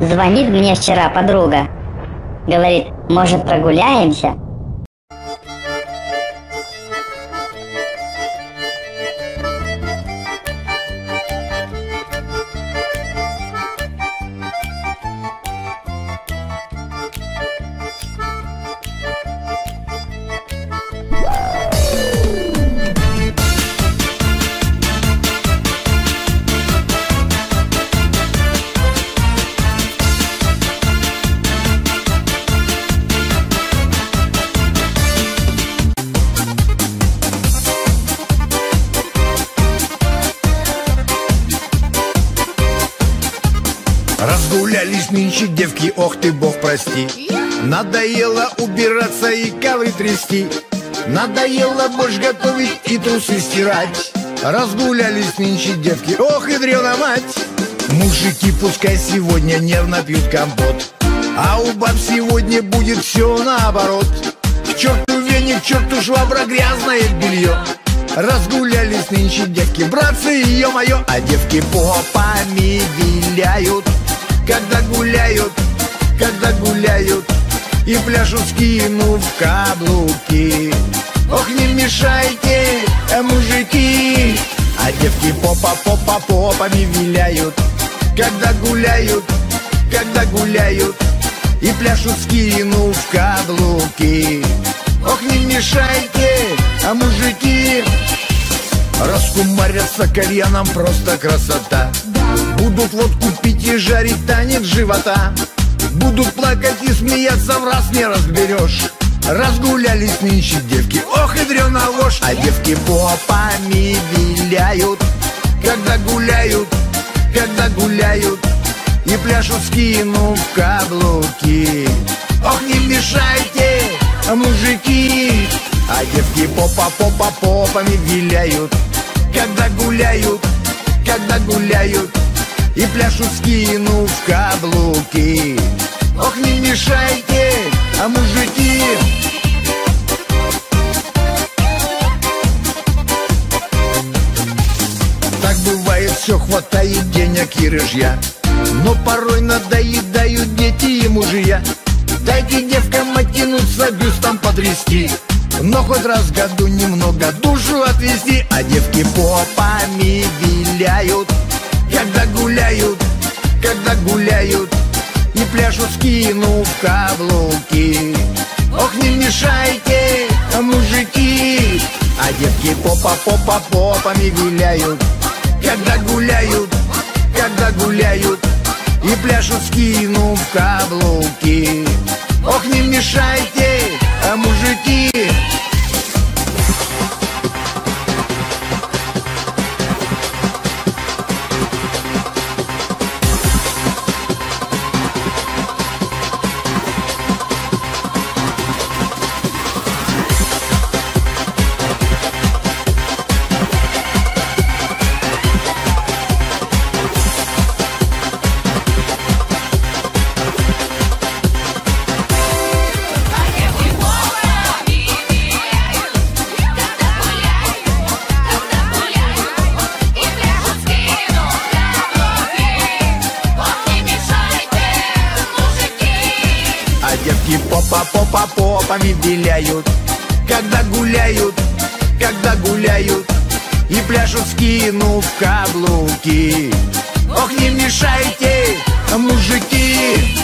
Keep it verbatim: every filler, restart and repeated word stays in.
Звонит мне вчера подруга. Говорит, может, прогуляемся? Разгулялись нынче девки, ох ты, бог прости. Надоело убираться и ковры трясти. Надоело борщ готовить и трусы стирать. Разгулялись нынче девки, ох и дрена мать. Мужики пускай сегодня нервно пьют компот, а у баб сегодня будет все наоборот. К черту веник, к черту швабра, грязное белье. Разгулялись нынче девки, братцы, ё-моё. А девки попами виляют, когда гуляют, когда гуляют, и пляшут, скинув каблуки. Ох, не мешайте, э, мужики. А девки попа-попа-попами виляют, когда гуляют, когда гуляют, и пляшут, скинув каблуки. Ох, не мешайте, а мужики. Раскумарятся кальяном, просто красота. Будут водку пить и жарить, танец живота. Будут плакать и смеяться, в раз не разберешь. Разгулялись нынче девки, ох и дрена ложь. А девки попами виляют, когда гуляют, когда гуляют, и пляшут, скинув каблуки. Ох, не мешайте, а мужики. А девки попа-попа-попами виляют, когда гуляют, когда гуляют, и пляшут, скинув каблуки. Ох, не мешайте, а мужики. Так бывает, все хватает денег и рыжья, но порой надоедают дети и мужья. Дайте девкам оттянуться, бюстом потрясти, но хоть раз в году немного душу отвести. А девки попами виляют, когда гуляют, когда гуляют, и пляшут, скинув каблуки. Ох, не мешайте, а мужики. А девки попа-попа-попами виляют, когда гуляют, когда гуляют, и пляшут, скинув каблуки. Ох, не мешайте, а мужики. Девки попа-попа-попами виляют, когда гуляют, когда гуляют, и пляшут, скинув каблуки. Ох, не мешайте, мужики.